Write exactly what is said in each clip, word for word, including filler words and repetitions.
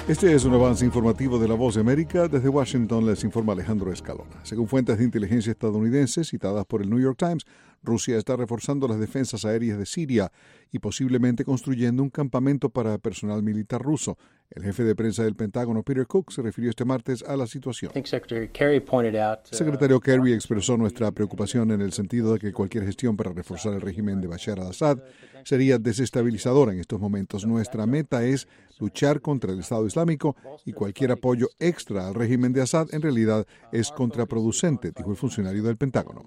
Este es un avance informativo de La Voz de América. Desde Washington les informa Alejandro Escalona. Según fuentes de inteligencia estadounidenses citadas por el New York Times, Rusia está reforzando las defensas aéreas de Siria y posiblemente construyendo un campamento para personal militar ruso. El jefe de prensa del Pentágono, Peter Cook, se refirió este martes a la situación. El secretario Kerry expresó nuestra preocupación en el sentido de que cualquier gestión para reforzar el régimen de Bashar al-Assad sería desestabilizadora en estos momentos. Nuestra meta es luchar contra el Estado Islámico y cualquier apoyo extra al régimen de Assad en realidad es contraproducente, dijo el funcionario del Pentágono.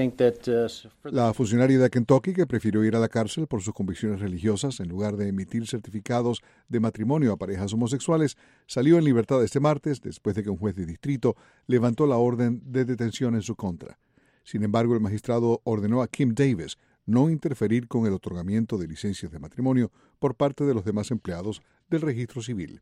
La funcionaria de Kentucky, que prefirió ir a la cárcel por sus convicciones religiosas en lugar de emitir certificados de matrimonio a parejas homosexuales, salió en libertad este martes después de que un juez de distrito levantó la orden de detención en su contra. Sin embargo, el magistrado ordenó a Kim Davis no interferir con el otorgamiento de licencias de matrimonio por parte de los demás empleados del registro civil.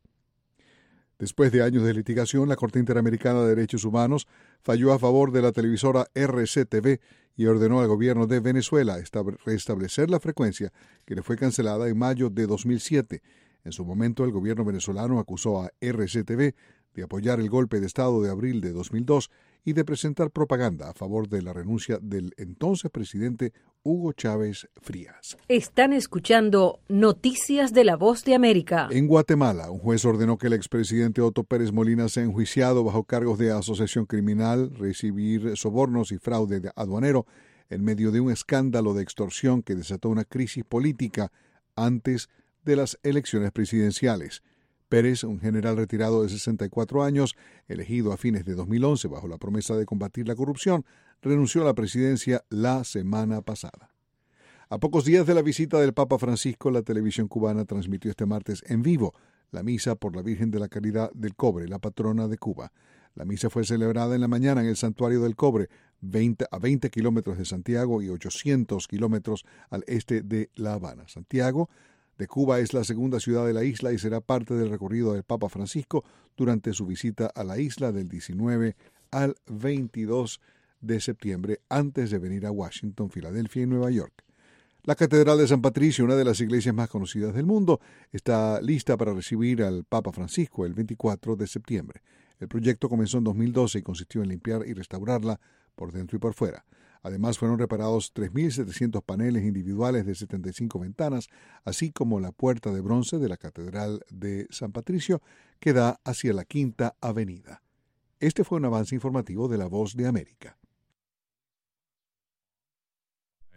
Después de años de litigación, la Corte Interamericana de Derechos Humanos falló a favor de la televisora R C T V y ordenó al gobierno de Venezuela restablecer la frecuencia que le fue cancelada en mayo de dos mil siete. En su momento, el gobierno venezolano acusó a R C T V de apoyar el golpe de Estado de abril de dos mil dos y de presentar propaganda a favor de la renuncia del entonces presidente Hugo Chávez Frías. Están escuchando Noticias de La Voz de América. En Guatemala, un juez ordenó que el expresidente Otto Pérez Molina sea enjuiciado bajo cargos de asociación criminal, recibir sobornos y fraude aduanero en medio de un escándalo de extorsión que desató una crisis política antes de las elecciones presidenciales. Pérez, un general retirado de sesenta y cuatro años, elegido a fines de dos mil once bajo la promesa de combatir la corrupción, renunció a la presidencia la semana pasada. A pocos días de la visita del Papa Francisco, la televisión cubana transmitió este martes en vivo la misa por la Virgen de la Caridad del Cobre, la patrona de Cuba. La misa fue celebrada en la mañana en el Santuario del Cobre, veinte, a veinte kilómetros de Santiago y ochocientos kilómetros al este de La Habana. Santiago de Cuba es la segunda ciudad de la isla y será parte del recorrido del Papa Francisco durante su visita a la isla del diecinueve al veintidós de septiembre, antes de venir a Washington, Filadelfia y Nueva York. La Catedral de San Patricio, una de las iglesias más conocidas del mundo, está lista para recibir al Papa Francisco el veinticuatro de septiembre. El proyecto comenzó en dos mil doce y consistió en limpiar y restaurarla por dentro y por fuera. Además, fueron reparados tres mil setecientos paneles individuales de setenta y cinco ventanas, así como la puerta de bronce de la Catedral de San Patricio, que da hacia la Quinta Avenida. Este fue un avance informativo de La Voz de América.